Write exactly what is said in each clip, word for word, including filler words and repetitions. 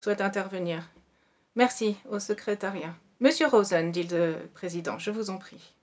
souhaite intervenir. Merci au secrétariat. Monsieur Rosen, dit le président, je vous en prie.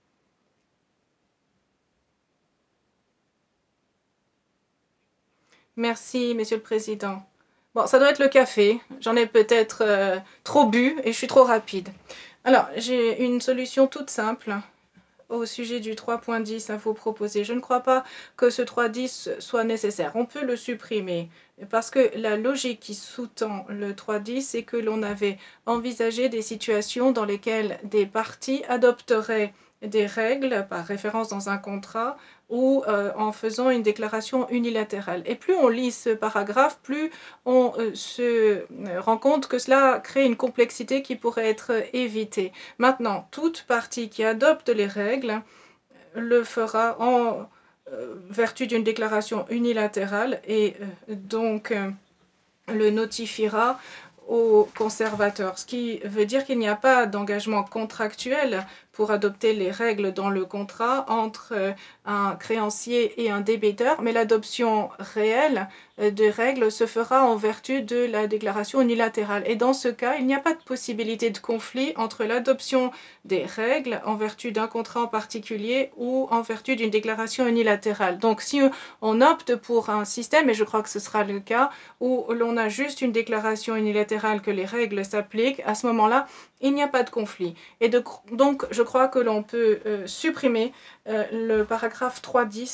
Merci, monsieur le président. Bon, ça doit être le café. J'en ai peut-être euh, trop bu et je suis trop rapide. Alors, j'ai une solution toute simple au sujet du trois point dix à vous proposer. Je ne crois pas que ce trois point dix soit nécessaire. On peut le supprimer parce que la logique qui sous-tend le trois point dix, c'est que l'on avait envisagé des situations dans lesquelles des parties adopteraient des règles par référence dans un contrat ou euh, en faisant une déclaration unilatérale. Et plus on lit ce paragraphe, plus on euh, se rend compte que cela crée une complexité qui pourrait être évitée. Maintenant, toute partie qui adopte les règles le fera en euh, vertu d'une déclaration unilatérale et euh, donc euh, le notifiera au conservateur, ce qui veut dire qu'il n'y a pas d'engagement contractuel pour adopter les règles dans le contrat entre un créancier et un débiteur, mais l'adoption réelle des règles se fera en vertu de la déclaration unilatérale. Et dans ce cas, il n'y a pas de possibilité de conflit entre l'adoption des règles en vertu d'un contrat en particulier ou en vertu d'une déclaration unilatérale. Donc si on opte pour un système, et je crois que ce sera le cas, où l'on a juste une déclaration unilatérale que les règles s'appliquent, à ce moment-là, il n'y a pas de conflit. Et de, donc, je crois que l'on peut euh, supprimer euh, le paragraphe trois point dix